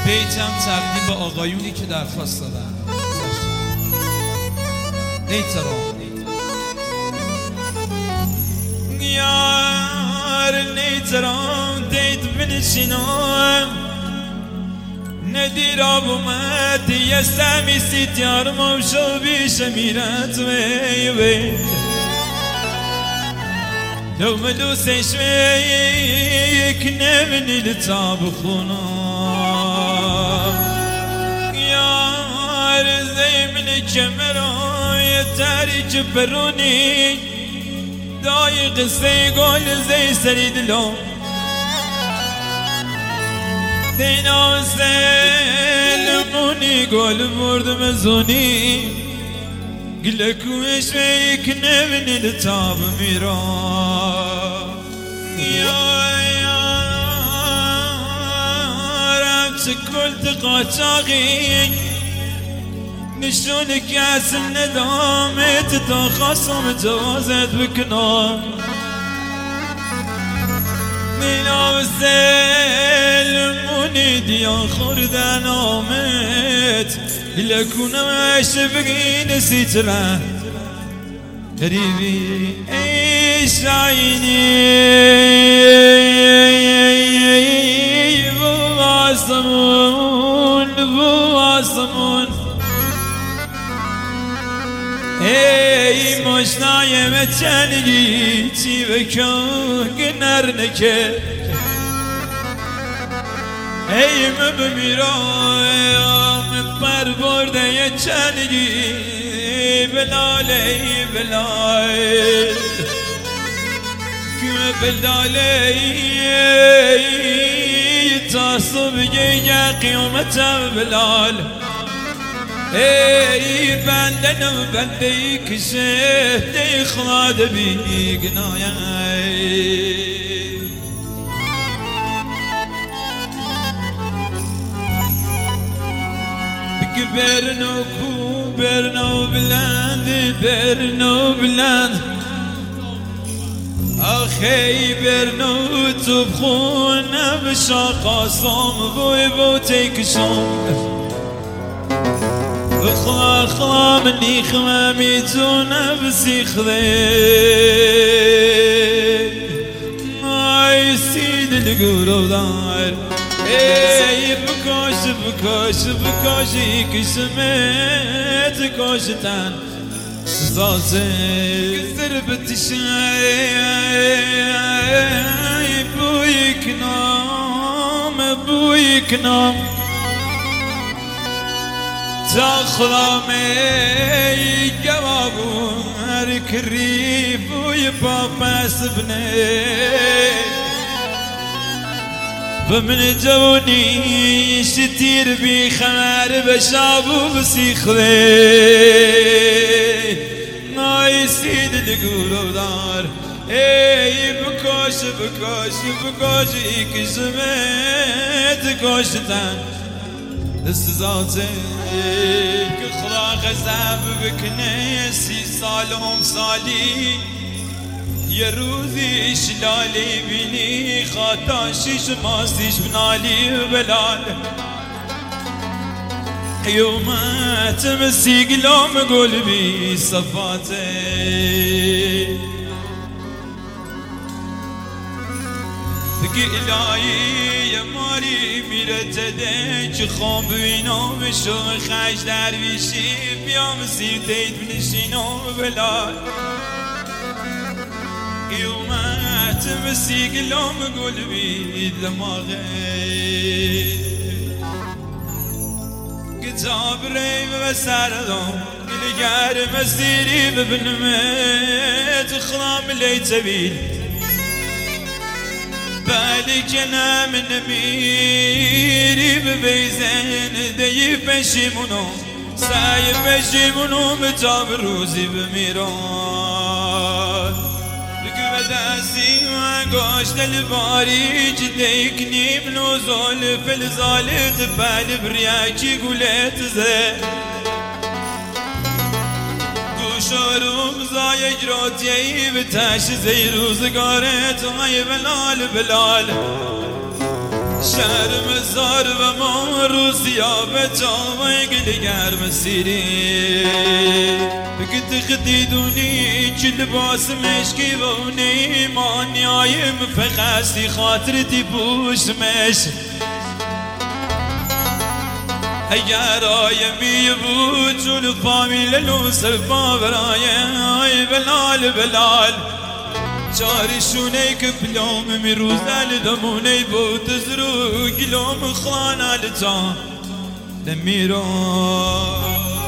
بیتم تقدیم به آقایونی که درخواست دادن. نیترام یار نیترام دیت بنشینم ندیر آب اومد یستمی سیتیار موشو بیش میرد وی لو ملوسي شويك نبني لتاب خنام يا زي من الجمرة يا تاري جبروني دايق سيقول زي سريد لو دينا سلموني قول برد مزوني قلك وشويك نبني لتاب ميرا يا رمت كل تقاطاغي نشونك يا سن دامت تخصم جوازت بكنار مينا وسلموني ديا خردان آمت لكونا واش بقي نسيت له قريبي ايش عيني بواسمون اي مش نايم تشنجي تي بكون قنرنك ای بمیرم پر برده یه چنگی بلال ای بلال که بلال ای تا صبح یه قیامت بلال ای بندن و بنده ای که شهده خلاد بی گناهی برنو بلند آخی برنو تو بخونه بشاقا سام بوی تیکشون بخلا منی خمامی تونه بسیخده آی سید لگورو دار ای بکاشی کشمت کاشتن سازه کسر بتشای بوی کنام تا خلامی جوابو هر کری بوی پاپس بنه بمن جوني شتير بخمار بشابو بسيخلي ناي سيد القلوب دار اي بكوش كزمت كوشتن السزاتي كخلاق زاب بكنيسي صالهم صالي يا روزي شلالي بيني خاطاشيش ماسيش بنالي بلال يومات مسي قلوم قلبي صفاتي قلاي يا ماري ميرتدك خام بينو بشو خاش درويشي بيوم سيرتيت بنشينو بلال يومات مسي قلوم قلبي دماغي كتاب ريم بسردم قلقار مسيري ببنمت خلام لي تبيل بالك انا من ميري ببيزين ديب بشيمونو سايب بشيمونو بتاب روزي بميران دستی و گاشت الباری جدیکنی بنوزول فلزالت پل بریاکی گولت زه گوشارم زای اجراتیی به تش زی روزگارت های بلال شرم زار و ما روزیا به جاوی گلگر مسیری بگت خدیدونی چی لباس مشکی بونی ما نیایم فقصی خاطرتی پوشمش اگر آیمی بود جول فامیل لوسر باورای بلال بلال چاری شونه که پلوم می روزل دمونه بود زرو گلوم خانه لتا لمیرو